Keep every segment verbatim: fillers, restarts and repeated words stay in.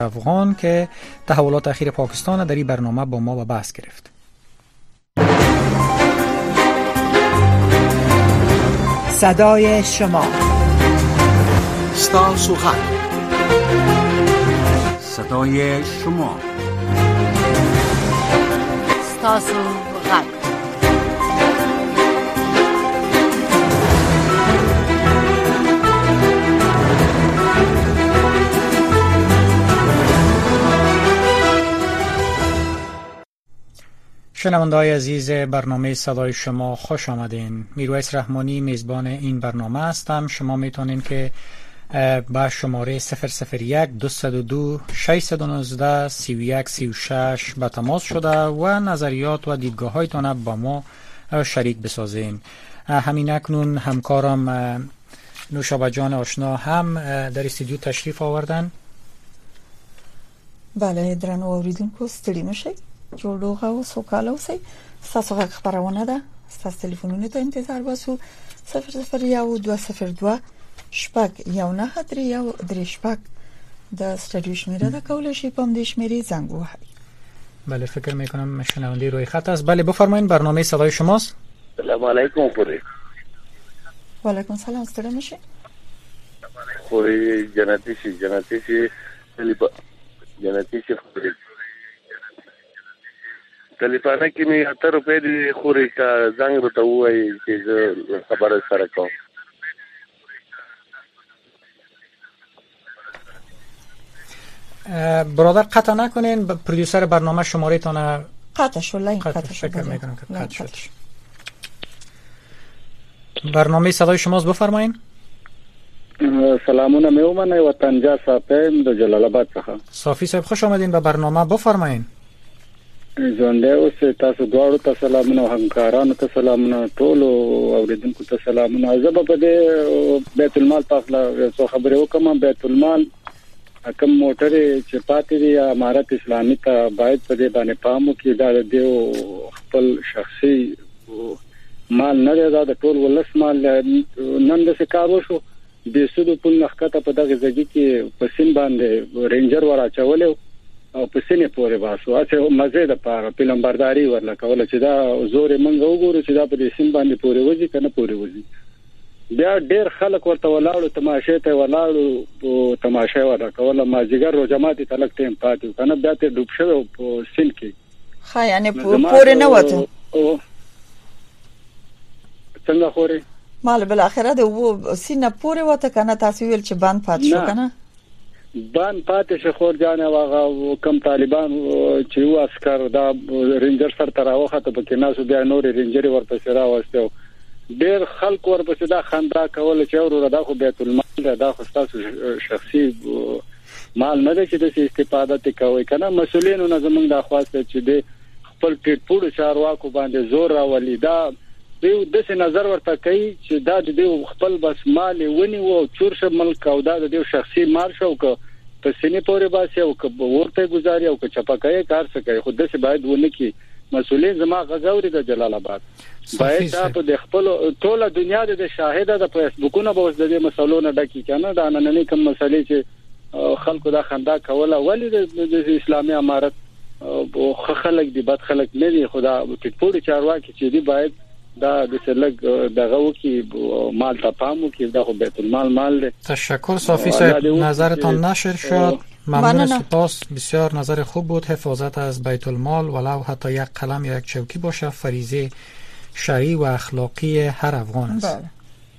افغان که تحولات اخیر پاکستان در این برنامه با ما به بحث گرفت. صدای شما ستاسو غږ صدای شما ستاسو غږ شنونده‌های عزیز برنامه صدای شما خوش آمدین. میرویس رحمانی میزبان این برنامه هستم. شما میتونین که با شماره صفر صفر یک دویست و دو ششصد و نوزده سی و یک سی و شش به تماس شده و نظریات و دیدگاه هایتان با ما شریک بسازین. همین اکنون همکارم نوشابه جان آشنا هم در استودیو تشریف آوردن. بله درنو اوریدونکو ستړي نشئ، جوړوغه او سوکاله اوسئ. ستاسو غږ خپرونه ده. ستاسو تلیفونونو ته انتظار باسو. صفر صفر یو دوه صفر دوه شپږ یو نه درې یو درې شپږ د استودیو شمیره ده. کولای شئ په همدې شمیرې زنګ ووهئ. بله فکر میکنم شنونده روی خط است. بله بفرمایید، برنامه صدای شماست. سلام علیکم. خوری و علیکم سلام. ستړي نشئ. خوری جنتی شي جنتی شي جنتی شي خوری تلیفانه کې می اته روپے دی خوري کا زنګ ورته وای چې خبره سره کوم. برادر قطع نکنین، پرودیوسر برنامه شماره تان قطع شد. لاین قطع قطع شد. فکر میکنم که قطع شد. برنامه صدای شماست، بفرمایید. سلامونه مې ومنه وطن جا صاحب د جلال آباد څخه. صافی صاحب خوش آمدین به برنامه، بفرمایید. ژوندې اوسه. تاسو دواړو ته سلامونه، همکارانو ته سلامونه، ټول اوریدونکو ته سلامونه. زه په دې بیت المال په اړه څه خبرې وکم. بیت المال کوم موټر چې پاتې دی امارت اسلامي ته باید په دې باندې پام وکړي. دا د خپل شخصي مال نه دی، دا د ټول ولس مال. نن د کار وشو د سودو په نخکته په دغه ځای کې په سین باندې رینجر وراچول او په سینې پورې باسو اته مزه ده په پیلمبرداري ورل کول چې دا زور منګ وګورو چې دا په سین باندې پورې وځي کنه پورې وځي. بیا ډېر خلک ورته ولاړو تماشه ته ولاړو او تماشه ورل کول ما جګر رو جماعتي تلک ټیم پاتې کنه بیا ته ډوب شو په سین کې. ها یعنی پورې نه وته څنګه خوري مال بل اخره د و سینه پورې وته کنه تاسو ویل چې باند پات شو کنه بان پاتې شخور جان واغه کم طالبان چې یو عسكر دا رینجر سره تراوخه ته پکې ناسو بیا نور رینجر ورپسې راوستو. ډېر خلک ورپسې دا خندا کول چې ورو دا خو بیت المال دا خو تاسو شخصي مال نه دی چې د استفاده کوي کنه. مسولینو نه زمونږ د خواسته چې د خپل ټیټ پوډ چارواکو باندې زور راولي. دا دیو د څه نظر ورته کوي چې دا د خپل بس مال ونی وو چور شه ملک او دا د شخصي مال شو که په سینې پورې باسي او که ورته گزاري او که چپکای کار څه کوي. خود څه باید ونه کی مسولین زما غزاوري د جلال آباد باید په د خپل ټوله دنیا د شاهده د فیسبوکونو به د دې مسلو نه ډکی کنه. دا نننې کوم مسلې چې خلکو دا خندا کوله ولی د اسلامي امارت او خلک دی بد خلک نه دی. خدا ټیټ پوډ چارواکي چې دی باید دا د سلګ دغه وکي مال ته پام وکي. دا خو بیت المال مال دی. تشکر صافی صاحب، نظرتان نشر شد. ممنون، سپاس. بسیار نظر خوب بود. حفاظت از بیت المال ولو حتی یک قلم یا یک چوکی باشه فریضه شرعی و اخلاقی هر افغان است. بله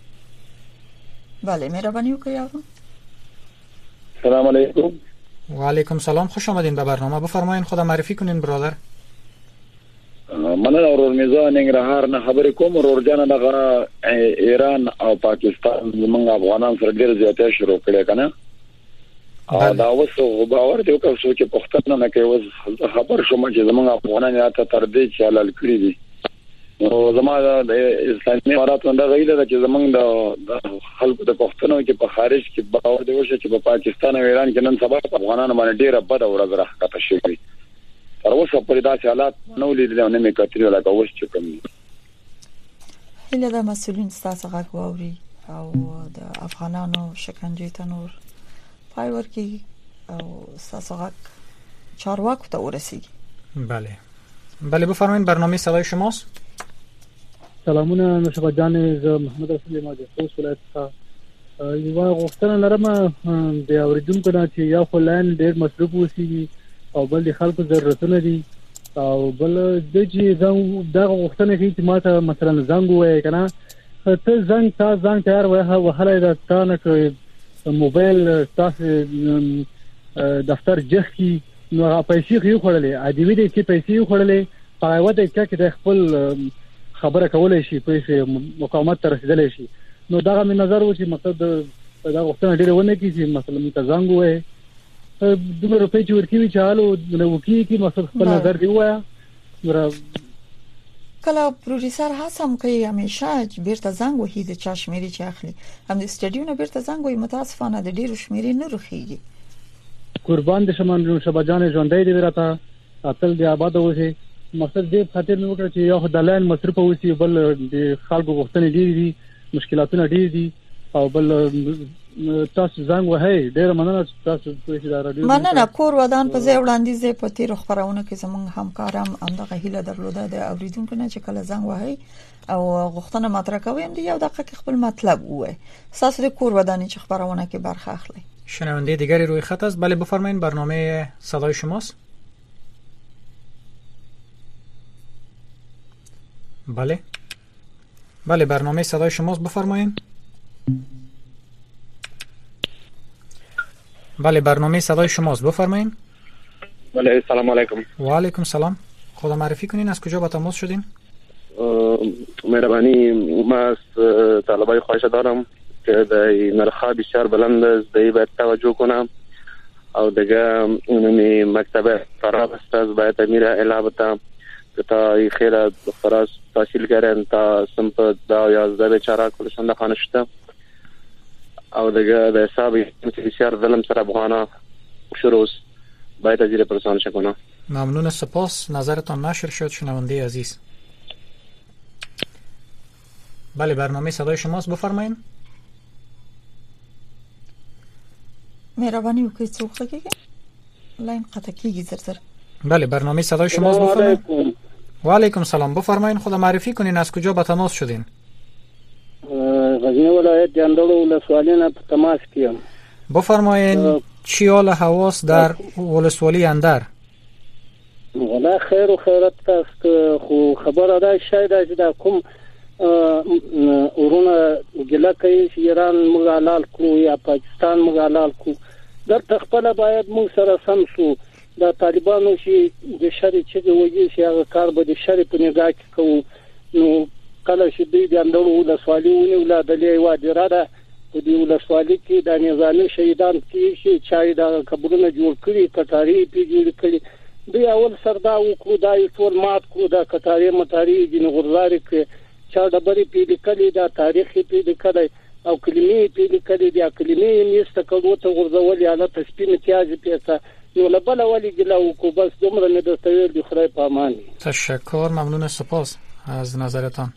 بله مهربانی وکړئ. سلام علیکم. و علیکم سلام، خوش آمدین به برنامه. بفرمایید خودم معرفی کنین برادر. مننه اورور میزان ننګرهار نه خبرې کوم. اورور جان دغه ایران او پاکستان زمونږ افغانان سره ډېر زیاته شروع کړي کنه. دا اوسو باور دی او څه چې پښتون نه کوي. اوس خبر شوم چې زمونږ افغانان یا ته تر دې چې حلال کړی دي. نو زموږ د اسلامي امارات نه غوښتل چې زمونږ د خلکو د پښتنو کې په خارج کې باور دی چې په پاکستان او ایران کې نن سبا افغانان باندې ډېر بد ورځ راخته شي. تر اوسه پرې داسې حالات نو لیدل نه مې کتري لکه اوس چې کوم. هله د مسؤلین ستاسو غږ واوري او د افغانانو شکنجه ته نور پای ورکی او تاسو غږ چارواکو ته ورسیږي. بله بله بفرمایید برنامه صدای شماست. سلامونه نشبه جان، ز محمد رسول ما د خوست ولایت څخه یو غوښتنه لرم د اوریدونکو نه چې یا خو لاین ډېر مصرف وسی او بل د خلکو ضرورتونه دي او بل د چې زنګ دا غوښتنه کوي چې ماته مثلا زنګ وای کنه ته زنګ تا زنګ تیار وای وهله د تانه کوي موبایل تاسو دفتر جخ کی نو پیسې خو خړلې ادمي دې چې پیسې خړلې په وته کې د خپل خبره کولای شي پیسې مقاومت ته رسیدلی شي. نو دا مې نظر و چې مقصد دا غوښتنه ډېره ونه کی چې مثلا تزنګ وای دومره روپۍ چې ورکوي چې حالو نو کی کی مقصد خپل نظر دی وایا. کله پروډوسر هڅه کوي همیشه چې بیرته زنګ وهي د چا شمیرې چې اخلي هم د سټډیو نه بیرته زنګ وهي، متاسفانه د ډیرو شمیرې نه رخیږي. قربان دې شمن شبجان ژوندۍ دې راته خپل دی آباد اوسه. مقصد دې خاطر مې وکړ چې یو د لاین مصرف اوسي، بل د خلکو غوښتنې ډېرې دي، مشکلاتونه ډېر دي او بل تاسو زنګ وهي ډېر مننه تاسو په دې راډیو مننه. کور ودان په ځای وړاندیز په تیر خبرونه کې زمونږ همکارم همدغه هیله درلوده د اوریدونکو نه چې کله زنګ وهي او غوښتنه مطرح کوي هم یو دقیقه خپل مطلب وای. تاسو د کور ودانې چې خبرونه کې برخه اخلي. شنونده دیگری روی خط است. بله بفرمایید برنامه صدای شماست. بله بله برنامه صدای شماست، بفرمایید. بله برنامه صدای شماست، بفرمایید. بله سلام علیکم. و علیکم سلام. خدا معرفی کنین از کجا با تماس شدین؟ مهربانی ما از طلبای خواهش دارم که در نرخ بسیار بلند است دی باید توجه کنم او دیگه اونمی مکتب خراب است از باید میره الابتا که تا خیلی دختراز تحصیل کردن تا سمت دا یازده بیچاره کلشان ده خانه شده او دیگه در حسابی بسیار ظلم سر افغانا شروع است باید ازیر پرسان شکنه. ممنون، سپاس. نظرتان نشر شد شنونده عزیز. بله برنامه صدای شماست، بفرمایید. مهربانی وکړئ څوک غږیږي لاین قطع کیږي زر زر. بله برنامه صدای شماست، بفرمایید. و علیکم سلام، بفرمایید. خدا معرفی کنین از کجا به تماس شدین؟ غزنی ولایت جندول ولسوالی نه په تماس کیم. بفرمایید چی حال هواست در ولسوالی اندر؟ ولا خیر و خیرت است. خو خبر ده شاید چې دا کوم ورونه ګله کوي چې ایران موږ حلال کړو یا پاکستان موږ حلال کړو. در تخپل باید موږ سره سم شو. دا طالبانو چې د شری چې وایي چې هغه کار به د شری په نگاه کې کوو. نو کله چې دوی د اندړو ولسوالي ونی ولادلې وادي را ده په دې ولسوالي کې د نظامی شهیدان کې چې چای دا قبرونه جوړ کړي کټاری پی جوړ کړي. دوی اول سردا وکړو دا یو ټول مات کړو دا کټاری متاری د غرزاري کې چا ډبرې پی لیکلي دا تاریخ پی لیکلي او کلمې پی لیکلي دا کلمې نيسته کړو ته غرزول یا له تسپین امتیاز پیسه یو لبل ولی ګلو کو بس دومره نه دستوي د خدای په امان. تشکر، ممنون، سپاس از نظرتان.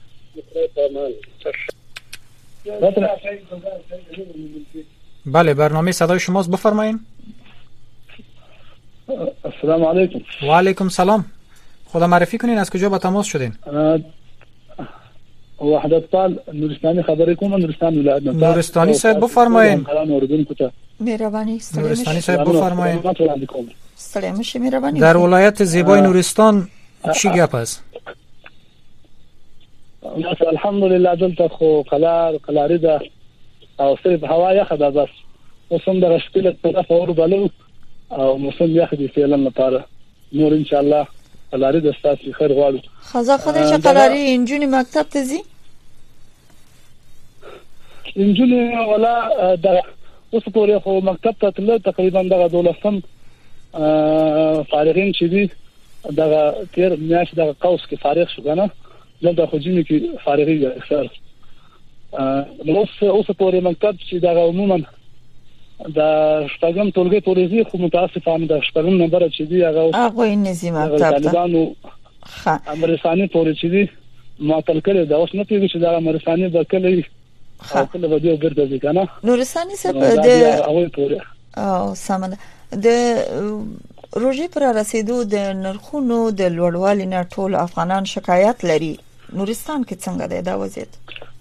بله برنامه صدای شماست، بفرمایید. السلام علیکم. و علیکم سلام. خدا معرفی کنین از کجا با تماس شدین؟ وحدت پال نورستانی خبرې کوم. نورستان ولایت نورستانی صاحب بفرمایید. مهربانی نورستانی صاحب بفرمایید. سلام مشه مهربانی. در ولایت زیبای نورستان چی گپ است؟ الحمدلله دلته خو قلار قلاری ده او صرف هوا یخ ده بس موسم د رشکل طرف اور بلو او موسم یخ دي فعلا لپاره نور ان شاء الله قلاری د ستاسو خیر غواړو. خزا خدای چې قلاری انجونی مکتب ته زی انجونی ولا د اوس پورې خو مکتب ته تل تقریبا دغه دولسم فارغین چې دي دغه تیر میاش دغه قوس کې فارغ شو کنه دلته خو جمی کې فارغي ده اکثر. نو اوس پورې مکتب چې دا عموما دا شپږم ټولګي پولیسي خو متاسفانه د شپږم نمبر چې دی هغه هغه نظام مکتب ته طالبانو امرسانی پولیسي دي معطل کړي دا اوس نه پیږي چې دا امرسانی د کلی خپل ودیو ګرځي کنه. نورستاني څه د او سمند د روزي پر رسیدو د نرخونو د لوړوالي نه ټول افغانان شکایت لري. نورستان کې څنګه دی دا وضعیت؟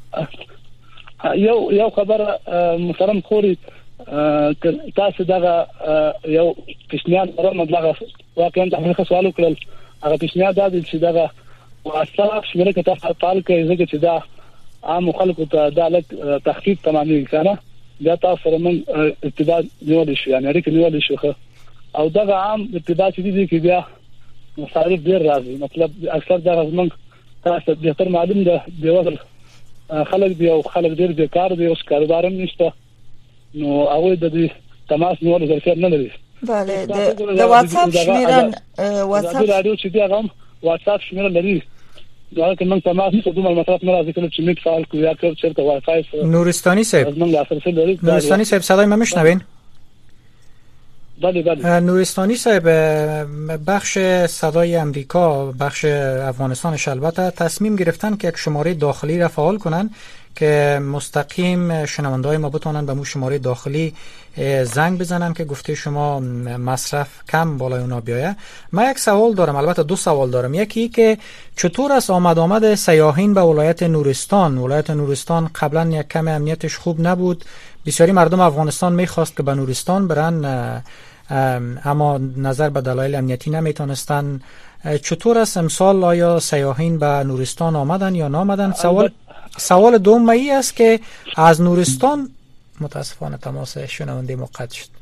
یو یو خبره محترم خوري تاسو دا یو پیشنهاد درم دغه واقعا د هغه سوال وکړل. هغه پیشنهاد دا چې دا واسطه شمېره کې تاسو تعال کوي ځکه چې دا عام خلکو ته د تخفیف تمامي کنه دا تاسو سره من ابتدا نیول شي یعنی اړیکې نیول شي او دا عام ابتدا چې دي کې بیا مصارف ډیر راځي. مطلب اکثر دا زمونږ تاسو د تر معلوم ده د وزر خلک دی او خلک ډیر بیکار دي او کاروبارم نشته نو هغه د دې تماس نیول ضرورت نه لري. بله د واتس اپ شمیرن واتس اپ رادیو چې دی هغه واتس اپ شمیرن لري دا که من تماس نشو دومره مصرف نه راځي کله چې میټ فعال کوي یا که چیرته وای فای نورستانی صاحب نورستانی صاحب صدای ما میشنوین؟ بله بله. نورستانی صاحب بخش صدای امریکا بخش افغانستانش البته تصمیم گرفتن که یک شماره داخلی را فعال کنن که مستقیم شنونده‌های ما بتونن به مو شماره داخلی زنگ بزنن که گفته شما مصرف کم بالای اونا بیایه. من یک سوال دارم، البته دو سوال دارم. یکی که چطور است آمد آمد سیاحین به ولایت نورستان؟ ولایت نورستان قبلا یک کم امنیتش خوب نبود، بسیاری مردم افغانستان میخواست که به نورستان برن اما نظر به دلایل امنیتی نمیتونستن. چطور است امسال آیا سیاحین به نورستان آمدن یا نامدن؟ سوال سوال دوم ای است که از نورستان متاسفانه تماس شنونده ما قطع شد.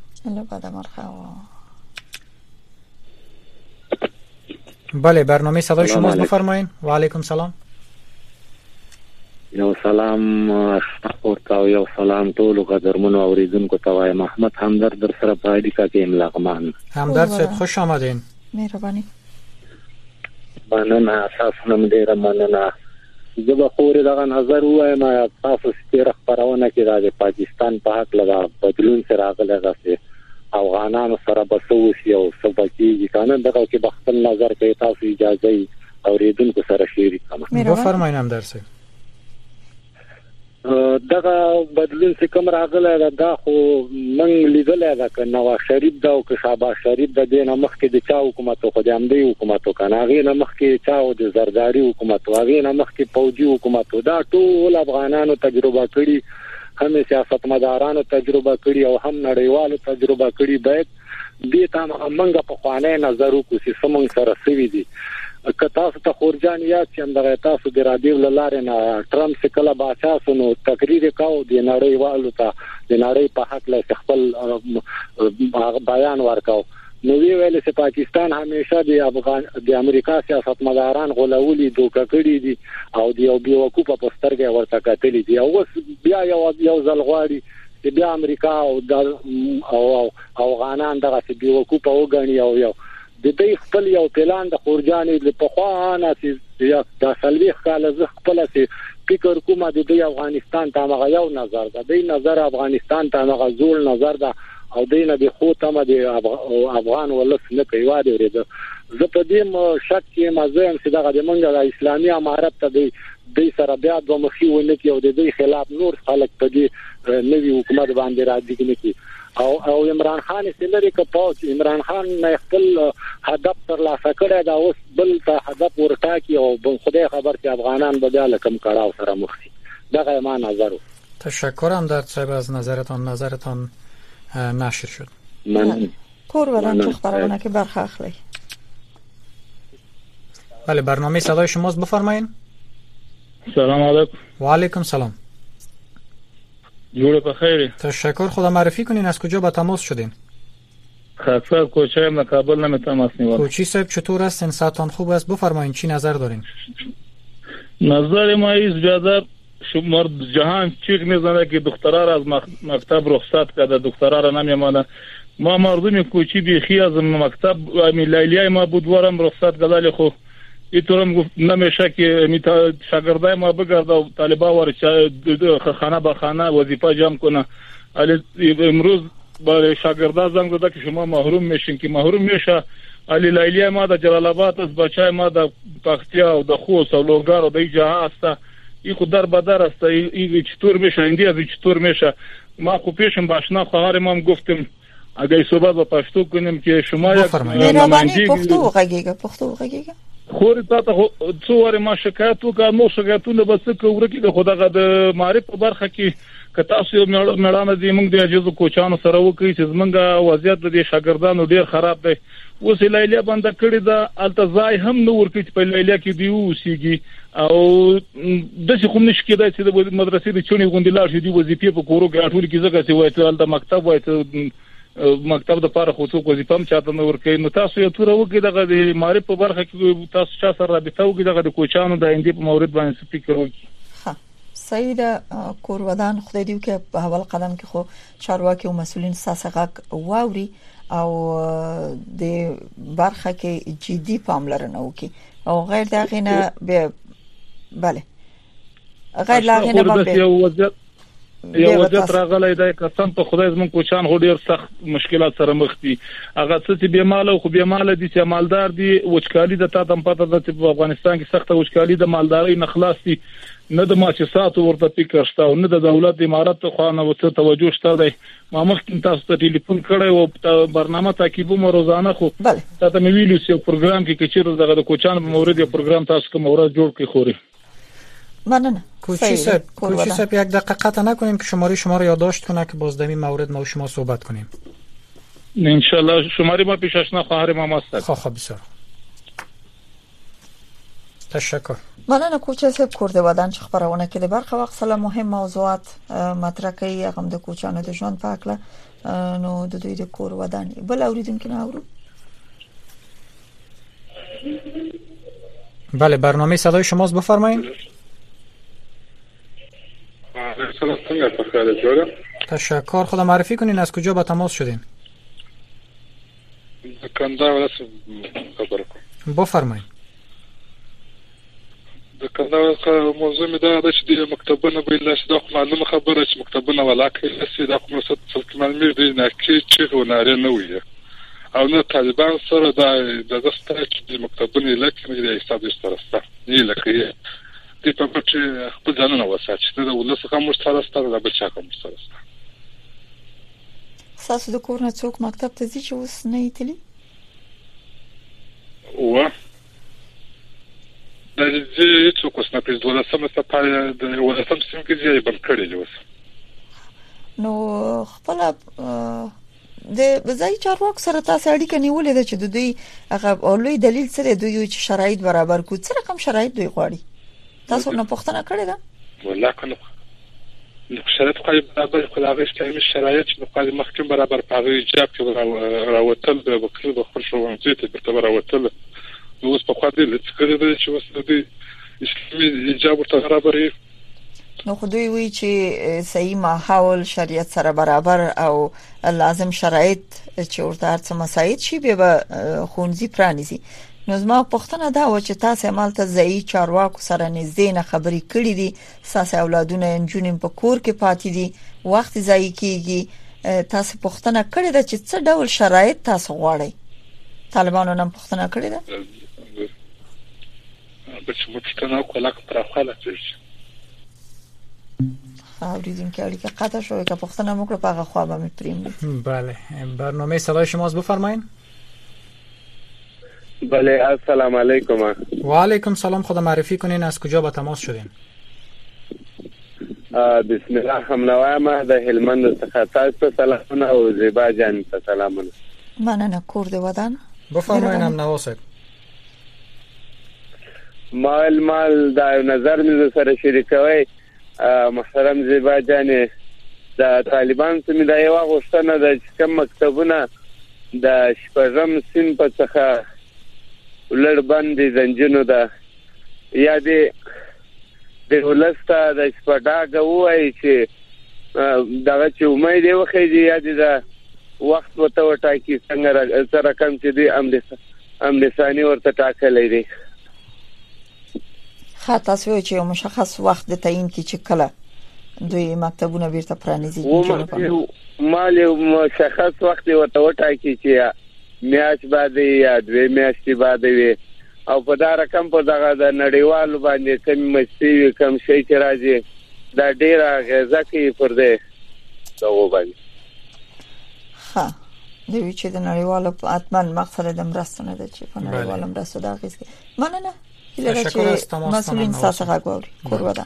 بله برنامه صدای شما بفرمایید. و علیکم سلام. یو سلام اورتا یو سلام ټول قدرمنو اوریدونکو ته وایم. محمد همدرد در سره په اړیکه کې املاغمان. همدرد صاحب خوش آمدین. مهرباني. مننه اساسا ډیره مننه. زه به خوري دغه نظر وایم تاسو ستاره خبرونه کې د پاکستان په حق لږه بدلون سره راغلی غسه افغانانو سره بسوسی او سبکی کنه دغه کې بخل نظر کوي تاسو اجازه اوریدونکو سره شریک کړم. بفرمایئ همدرد صاحب. دغه بدلون چې کوم راغلی دا خو من لیدل دا که نواز شریف دا او که شهباز شریف د دینه مخکې د چا حکومت خو د امدی حکومت کنه هغه نه مخکې چا او د زرداری حکومت هغه نه مخکې فوجي حکومت دا ټول افغانانو تجربه کړي، هم سیاستمدارانو تجربه کړي او هم نړیوالو تجربه کړي. باید دې ته موږ په خوانه نظر وکړو چې سمون سره سوي دي. که تاسو ته خورجان یاد چې اندغه تاسو د رادیو لاره نه ټرمپ څخه باچا سنو تقریر کاو د نړیوالو ته د نړۍ په حق له خپل بیان ورکاو نو ویل چې پاکستان همیشه د افغان د امریکا سیاستمداران غولولي دوکه کړی دي او د یو بیوقوفه پسترګه ورته کتلې دي او بیا یو یو ځل غواړي چې بیا امریکا او او افغانان دغه بیوقوفه وګڼي او یو د دې خپل یو پلان د خورجانې په خوانه چې د سلوي خاله ز خپل چې فکر کومه د افغانستان ته هغه یو نظر ده د نظر افغانستان ته هغه زول نظر ده او دینه به خو ته د افغان ولس نه کوي واده ورته زه په دې شک کې مزه هم چې دغه د منګه د اسلامي امارت ته د دې سره بیا د مخې ونه کې او د دې خلاف نور خلک په دې نوی حکومت باندې راځي کې او او عمران خان سینری کپاو چې عمران خان نه خپل هدف تر لاسه کړی دا اوس بل ته هدف ورټاکی او خدای خبر چې افغانان به بیا کم کړهو سره مخ شي دغه ما نظر. تشکرم در صاحب از نظرتان نظرتان نشر شد. من کور ودان تو خبرونه که برخه اخلی. بله برنامه صدای شماست بفرمایید. سلام علیکم. و علیکم سلام. جوړ په خیر. تشکر. خدا معرفی کنین از کجا به تماس شدین؟ خاصه کوچه من کابل نمی تماس نیوام. کوچی صاحب چطور است؟ انساتان خوب است؟ بفرمایید چی نظر دارین؟ نظر ما ایست بیادر شمار جهان چیک میزنه که دخترها را از مکتب رخصت کرده دخترها را نمیمانه. ما مردم کوچی بیخی از مکتب لیلیای ما بودوارم رخصت کرده خو اینطورم گفت نمیشه که میتا شاگردای ما بگرده و طالبا وار خانه با خانه وظیفه جمع کنه. علی امروز برای شاگردا زنگ زده که شما محروم میشین که محروم میشه. علی لیلیای ما د جلال آباد از بچای ما د پختیا او د خوست او لوګر او د جهه است ای خو در بدر است ای چطور میشه اندی از چطور میشه ما خو پیشم باشنا خواهر ما گفتم اگه صحبت په پښتو کنیم کې شما یک مهرباني پښتو وغږیږه پښتو وغږیږه خوري تاسو څو واره ما شکایت وکړ نو شکایتونه بس کوره کې خدای د معرفت په برخه کې که تاسو یو مړانه دي موږ د اجازه کوچانو سره وکړي چې زمونږ وضعیت د شاګردانو ډیر خراب دی اوس لیلیه بند کړی دا التزای هم نو ورکړي په لیلیه کې دی اوسېږي او د څه کوم نشي کېدای چې د مدرسې د چونی غونډلار شي دی وظیفه په کورو کې اټول کې ځکه چې وایي ته د مکتب وایي مکتب د پاره خو څوک وظیفه هم چاته نه ورکړي نو تاسو یو تور وکړي دغه د معرفت په برخه کې تاسو چا سره رابطه وکړي دغه د کوچانو د اندې په مورید باندې فکر وکړي ها سید کور ودان خدای دې کې په اول قدم کې خو چارواکي او مسولین ساسغه واوري او د برخه کې جدي پاملرنه وکړي او غیر دغه نه به بله غیر دغه نه به یو وضعیت راغلی دی قسم په خدای زمون کوچان هو ډیر سخت مشکلات سره مخ دي هغه څه چې بیماله خو بیماله دي چې مالدار دي وچکالي د تا تم پته ده چې په افغانستان کې سخته وچکالي د مالداري نه خلاص دي نه د مؤسسات ورته فکر شته او نه د دولت د امارات خو نه وڅ توجه شته دی ما مخکې تاسو ته ټلیفون کړی او برنامه تعقیب مو روزانه خو تاسو مې ویلو چې پروګرام کې کچیر دغه د کوچان په مورید یو پروګرام تاسو کوم ورځ جوړ کړی خوري ممنون کوچی صاحب کوچی صاحب یک دقیقه قطع نکنیم که شماره شما رو یادداشت کنه که باز دمی مورد ما و شما صحبت کنیم ان شاء الله شماره ما پیش آشنا خواهر ما است خب خب بسیار تشکر مننه کوچی صاحب کورده ودان چې خبرونه کې د برخه وخت سره مهم موضوعات مطرح کوي هغه د کوچانو د ژوند په اړه نو د دوی د کور ودان بل اوریدونکو نه اورو بله برنامه صدای شماست بفرمایید سلام څنګه په خیر جوړه تشکر خدا معرفی کنین از کجا با تماس شدین کندهار ولایت خبر کوم بفرمایید د کندهار موضوع مې دا ده چې د مکتبونو به لاس دا معلومه خبره چې مکتبونه ولاکه لسی دا کوم څه څه معلومه دي نه کې چې وناره نه وي او نه طالبان سره دا د دسته چې د مکتبونو لکه نه د حساب استرسته نه لکه دې په پټه خپل ځانونه وسات چې دا ولس کوم سره ستاره د بچا کوم سره تاسو د کور نه څوک مکتب ته ځي چې اوس نه ایتلی و د دې څوک اوس نه پیژ دوله سم څه پاره د ولسم سم کې ځای بل کړی دی اوس نو خپل د بځای چارواکو سره تاسو اړیکه نیولې ده چې د دوی هغه اولوي دلیل سره دوی چې شرایط برابر کو څه رقم شرایط دوی غواړي تاسو نه پوښتنه کړې ده والله کنه نو شرایط خو برابر خو هغه اسلامي شرایط نو قاضي محکم برابر په ایجاب کې راوتل د وکیل د خپل شوونځي ته برابر راوتل نو اوس په خاطر د څه د چې اوس د اسلامي ایجاب ورته برابر نو خو دوی وی چې صحیح ماحول شریعت سره برابر او لازم شرایط چې ورته هرڅه مساعد شي به خونځي پرانیزي نو زما پوښتنه دا و چې تاسو عمل ته ځای چارواکو سره نږدې نه خبرې کړې دي تاسو اولادونه انجونیم په کور کې پاتې دي وخت ځای کیږي تاسو پوښتنه کړې ده چې څه ډول شرایط تاسو غواړئ طالبانو نن پوښتنه کړې ده به چې پوښتنه کوله پر خپل څه اوریدونکو اړیکه قطع شوه که پوښتنه موږ په هغه خوا به پریم بله برنامه صدای شماست بفرمایید بله السلام علیکم و علیکم سلام خدا معرفی کنین از کجا با تماس شدین بسم الله همنوای ما د هلمند څخه تاسو سلامونه او زیبا جان ته سلامونه مننه کورد ودان بفرمایید همنوا صاحب مال مال دا نظر مې سره شریکوي محترم زیبا جان د طالبان سمې دا یو غوښتنه د کوم مکتبونه د شپږم سین په څخه ولر باندې زنجونو ده یا دې د ولسته د شپډاګه وای چې دغه چې امید یې وخیږي یا دې د وخت وته وټا کی څنګه سره کم چې دې امر امرسانی ورته ټاکلې دي خاطر سوي چې مشخص وخت د تعیین کې چې کله دوی مکتبونه بیرته پرانیزي مال یو مشخص وخت ورته وټا کی چې میاش باندې یا دوی میاشتې باندې او په دا رقم په دغه د نړیوالو باندې کم مستی کم شي چې راځي دا ډیره غزا کوي پر دې دا و باندې ها دوی چې د نړیوالو اتمن مقصد د مرستونه ده چې په نړیوالو مرستو د اغیز کې مننه هیله چې مسئولین ساسه غواړي کور ودان.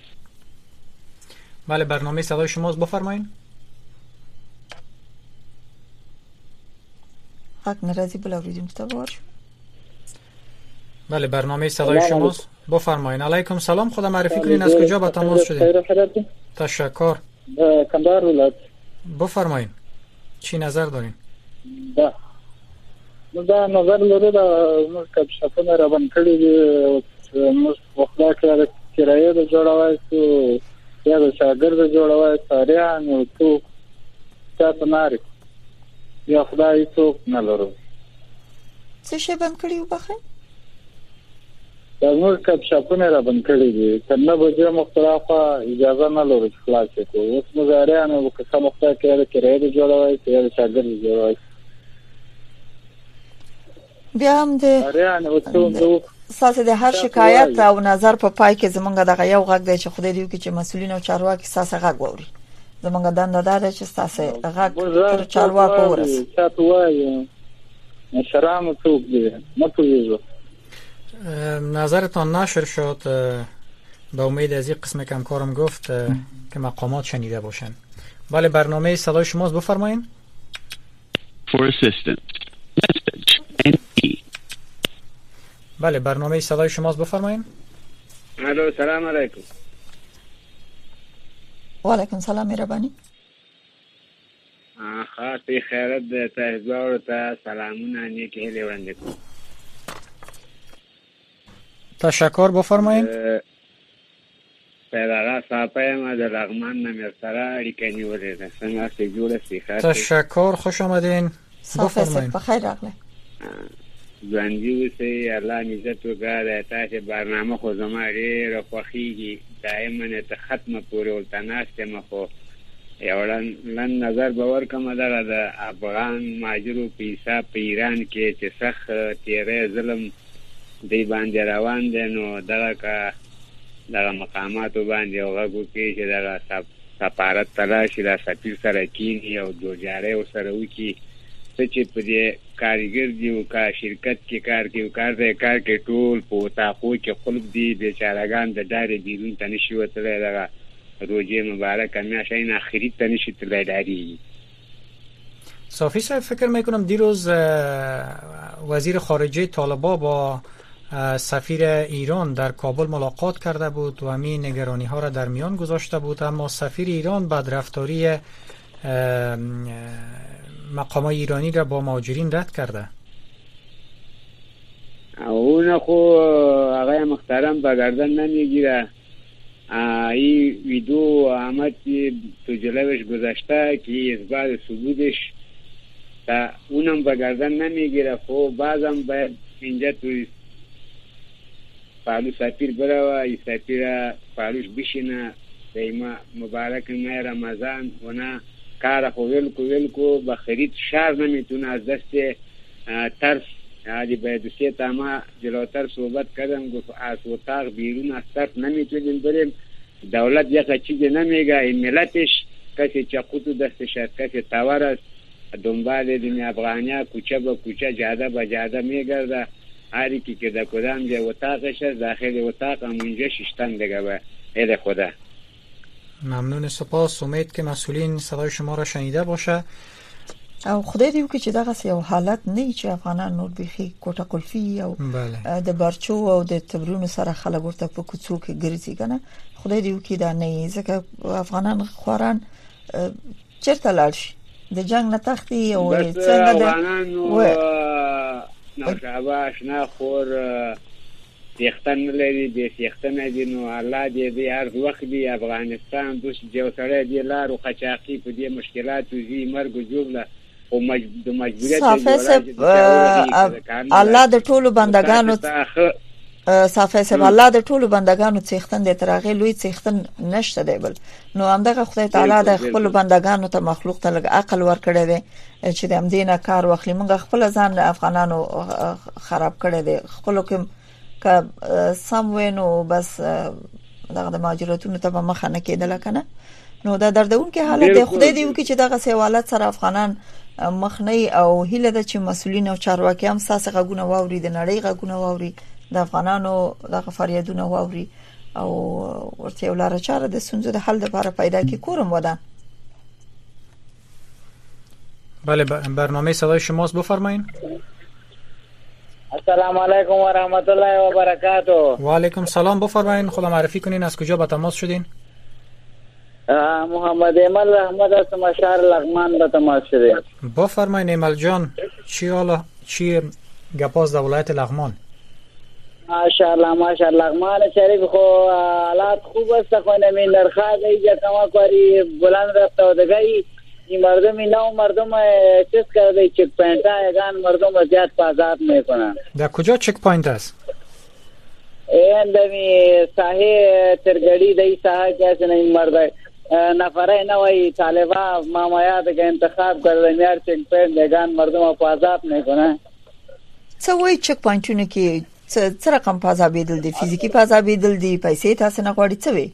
بله برنامه صدای شماست بفرمایید. حق نرازی بلاوریدیم تبار. بله برنامه صدای شماست بفرمایید. علیکم سلام خدا معرفی کنین از کجا با تماس شدین؟ تشکر. کندهار ولایت. بفرمایید. چی نظر دارین؟ دا دا نظر لري دا موږ کب شپونه را باندې کړی دي موږ وخت کړه کرایه د جوړوي او یا د شاګرد جوړوي ساریان او تو تاسو ناری یا خدای څوک نه لرو. څه شی باندې کړی وبخه؟ دا موږ کب شپونه را باندې کړی دي کنه بجې مختلفه اجازه نه لرو خلاص کو اوس موږ ساریان او که څه مخته کړه کرایه د جوړوي یا د شاګرد جوړوي بیا هم د ساسه د هر شکایت او نظر په پای کې زمونږ دغه یو غږ دی چې خدای دې وکړي چې مسولین او چارواکي ساسه غږ ووري. زمونږ دنده ده چې ساسه غږ تر چارواکو ورسي. تاسو وایي شرام څوک دی نه پوهیږم. نظرتان نشر شد به امید از این قسم که همکارم گفت که مقامات شنیده باشن. بله برنامه صدای شماست بفرمایید. For assistance. بله برنامه صدای شماست بفرمایید. الو سلام علیکم. و علیکم سلام مهربانی. خاطی خیرت ده تهزار تا سلامونه نیکی هلی ورنده کن. تشکر بفرمایید. پیدارا ساپای ما در لغمان نمیر سرا ریکنی ورده سنگا سی جوله سی خاطی. تشکر خوش آمدین بفرمایید. بخیر راغله. ژوندي اوسئ الله نعزت وکړه تاسو برنامه خو زما ډېره خوښیږي دایماً ته ختمه پورې ولته ناستې م خو یو لنډ نظر به ورکړم دغه د افغان مهاجرو په حساب په ایران کې چې سخت تیری ظلم دی باندې روان دی نو دغه که دغه مقاماتو باندې یو غږ وکړي چې دغه سفارت ته لاړ شي د سفیر سره کښېني او جوړجاړی ورسره وکړي څه چې په دې کارګر دی او کا شرکت کې کار کوي کار دی کار کې ټول په اتاقو کې خلک دي بیچارهګان د ډارې بیرون ته نشي وتلی دغه روزه مبارکه میاشت این آخری ته نشي تللی ډارېږي. صافی صاحب فکر میکنم دیروز وزیر خارجه طالبان با سفیر ایران در کابل ملاقات کرده بود و همین نگرانی ها را در میان گذاشته بود، اما سفیر ایران بدرفتاری مقام ایرانی را با مهاجرین رد کرده. اون خو آقای محترم به گردن نمیگیره. این ویدیو آمد تو جلوش گذاشته که اثبات ثبوتش تا اونم به گردن نمیگیره. خب بعضم باید اینجا تو پالو سفیر بره و این سفیر پالوش بشینه دیما مبارک ماه رمضان و نه کار خو ویلکو ویلکو به خرید شهر نمیتونه از دست ترس یعنی باید سه تاما جلوتر صحبت کردم گفت از اتاق بیرون از ترس نمیتونیم بریم. دولت یک چیزی نمیگه، این ملتش کسی چقوتو دستش است، کسی تاور است، دنبال دنیا افغانیا کوچه با کوچه جاده با جاده میگرده. هری کی که در کدام جای اتاقش است داخل اتاق همونجا ششتن دیگه به اید خدا. ممنون، سپاس. امید که مسئولین صدای شما را شنیده باشه. او خدای دې وکړي چې دغه یو حالت نه چې افغانان نور بيخي کوټه قلفي او د برچو او د تبرونو سره خلک ورته په کوڅو کې ګرځي کنه. خدای دې وکړي دا نه ځکه افغانان خوران چیرته لاړ شي د جنگ نه تختی او څنګه د نو شاباش نه خور سیختن لري د سیختن دي نو الله دې دې هر وخت دی افغانستان دوش جو سره دی لارو قچاقي په دې مشکلات او زی مرګ جوړه او د مجبوریت الله د ټولو بندگانو صافه سب الله د ټولو بندگانو څښتن د ترغه لوی څښتن نشته دی بل نو همدغه خدای تعالی د خپل بندگانو ته مخلوق ته لګ عقل ورکړی دی چې د امدینه کار واخلي. موږ خپل ځان افغانانو خراب کړی دی خپل کوم که سم وینو بس دغه د ماجراتونو ته مخه نه کېدل کنه. نو دا دردون کې حالت خدای دی وکي چې دغه سوالات سره افغانان مخنی او هیله د چې مسولین او چارواکي هم ساسه غږونه واوري د نړۍ غږونه واوري د افغانانو د فریادونه واوري او ورته یو لار چاره د سنځو د حل لپاره پیدا کی کورم ودان. بله برنامه صدای شماست، بفرمایید. السلام علیکم و رحمت الله و برکاته. و علیکم سلام، بفرمایید. خدا معرفی کنین از کجا به تماس شدین؟ محمد ایمل احمد از مشهر لغمان به تماس شدیم. بفرمایید ایمل جان، چی حالا چی گپاس در ولایت لغمان؟ ماشاءالله ماشاءالله لغمان شریف خو حالات خوب است، خو نمی نرخا گئی کما کاری بلند رفته و دگی این مردم نو مردم چیز کرده چک پوینت ایگان مردم زیاد پازاب میکنن. در کجا چک پوینت است؟ این دمی ساحه ترگڑی دی ساحه کیسے نہیں مرد نفره نوی طالبا مامایات که انتخاب کرده میار چک پوینت ایگان مردم پازاب میکنن. څه وای چک پوینټونه کې څه رقم پازابېدل دي؟ فزیکی پازابېدل دي؟ پیسې تاسو نه غواړي څه وي؟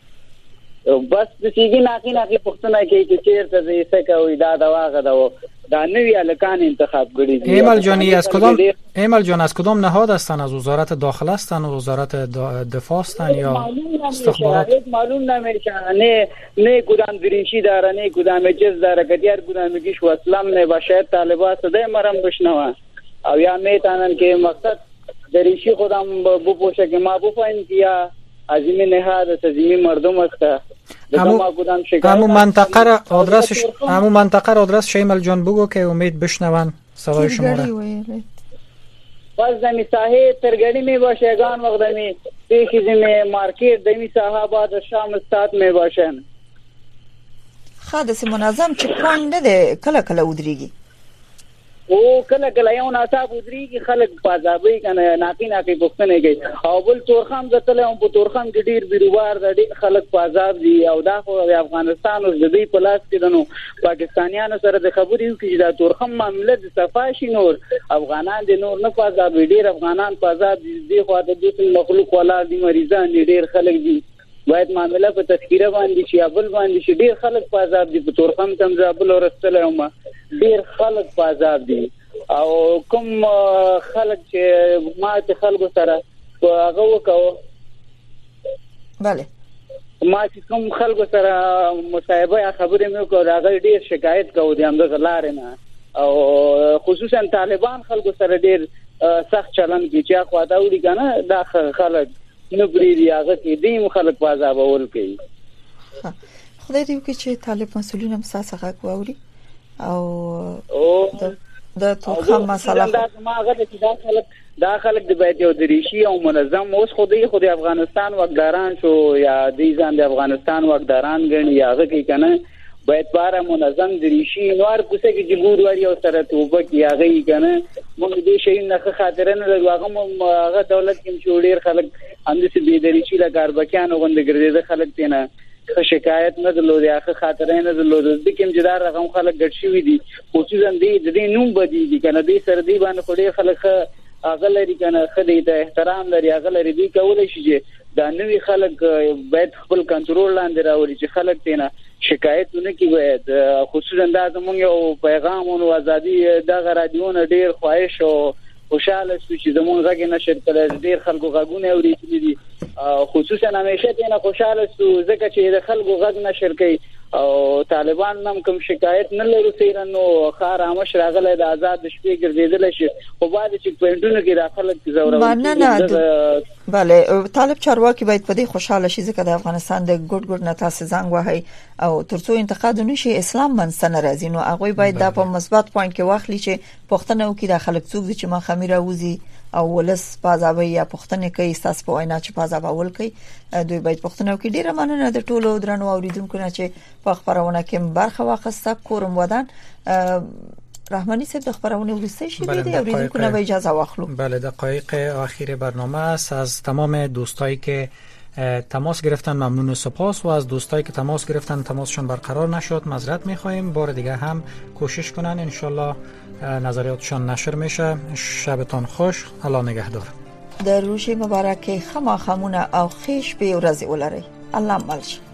بس د سیګي ناقي ناقي پښتنه کې چې چیرته دې څه کوي دا دواغه دا دا نوی الکان انتخاب کړی دي. ایمل جانی از کدام ایمل جان از کدام نهاد هستن؟ از وزارت داخله هستن و وزارت دفاع هستن یا استخبارات؟ معلوم نمیشه. نه نه کدام دریشی داره نه کدام چیز داره که دیار کدام کیش وسلام نه باشه طالبات صدای مرم بشنوه او یا میتونن که مقصد دریشی خودم بپوشه که ما بفهمیم که یا عظیمی نهاد است، عظیمی مردم است. امو منطقه را آدرسش امو منطقه را آدرس شیمل جان بگو که امید بشنون صدای شما را. بس دمی ساحه ترگڑی می باشه گان وقت دمی پیشی دمی مارکیت دمی ساحه بعد شام استاد می باشن. خادث منظم چه پوینت نده کله کله ودریگی او کله کله یو ناصاب ودریږي خلک پازابې کنه ناقي ناقي پښتنه کوي او بل تورخم دتل هم په تورخم کې ډیر بیروار د خلک پازاب دي او دا خو د افغانستان او د دې پلاس کې دنو پاکستانیانو سره د خبرې وکړي دا تورخم معاملې د صفاشي نور افغانان د نور نه پازاب ډیر افغانان پازاب دي خو د دې مخلوق ولا دي مریضان ډیر خلک دي باید معاملې په تذکیره باندې شي ابل باندې شي ډیر خلک پازاب دي په تورخم تم زابل ورستل هم ډیر خلک پازاب دي او کوم خلک چې ما ته خلکو سره هغه وکاو bale ما چې کوم خلکو سره مصاحبه خبرې مې وکړه هغه ډیر شکایت کوي د همدغه لارې نه او خصوصا طالبان خلکو سره ډیر سخت چلن کوي چې خو دا وړي کنه دا خلک نو بریدي هغه کې دیم خلک پازاب اول کوي. خدای دې وکړي چې طالب مسولین هم ساسه غږ واوري او د توخم مسله دا ما هغه چې دا خلک دا خلک د بیت یو دریشي او منظم اوس خودي خودي افغانستان وګداران شو یا د ځان د افغانستان وګداران غني یا هغه کې کنه بیت بار منظم دریشي نور کوڅه کې جګور وری او سره توبه کې هغه کنه موږ دې شي نه خاطر نه لږه هغه دولت کې جوړیر خلک اندې سي بي دریشي لا کاربکیانو غند ګرځي خلک تینا شکایت نه درلودي اخه خاطر نه درلودي د کوم جدار رقم خلک ګډ شوی دي خصوصا دې د دې نوم بدی دي کنه دې سر دې باندې خوري خلک هغه لري کنه خدای ته احترام لري هغه لري دې کولای شي چې دا نوې خلک باید خپل کنټرول لاندې راوړي چې خلک تینا شکایتونه کوي باید خصوصا دا زموږ یو پیغام او ازادي د رادیو ډیر خواهش او خوشاله شو چې زموږ غږ نشر کړل ډیر خلکو غږونه اورېدلي دي خصوصا همیشه تینا خوشاله شو ځکه چې د خلکو غږ نشر کوي او طالبان هم کوم شکایت نه لري سیرنو خار امش راغله د آزاد شپې ګرځیدل شي خو باید چې پوینټونو کې داخله زورو نه نه bale طالب چارواکي باید په دې خوشاله شي ځکه د افغانستان د ګډ ګډ نتاسه زنګ وهي او ترڅو انتقاد نشي اسلام منځ نه راځي نو هغه باید د په مثبت پوینټ کې واخلي چې پښتنو کې د خلک څوک چې ما خمیره وزي او ولس پازابې یا پښتنې کوي تاسو په وینا چې پازاب اول کوي دوی باید پښتنو کې ډیره مننه د ټولو درنو اوریدونکو نه چې په خبرونه کې برخه واخسته کورم ودان رحمانی صاحب د خبرونه ولسی شي دی اوریدونکو نه اجازه واخلو. بله دقایق اخیر برنامه است. از تمام دوستایی که تماس گرفتن ممنون و سپاس و از دوستایی که تماس گرفتن تماسشون برقرار نشد معذرت می‌خوایم. بار دیگه هم کوشش کنن ان شاءالله نظریاتشان نشر میشه. شبتان خوش. الله نگهدار. در روز مبارک خما خمونه او خیش به ورځ ولري. الله مالش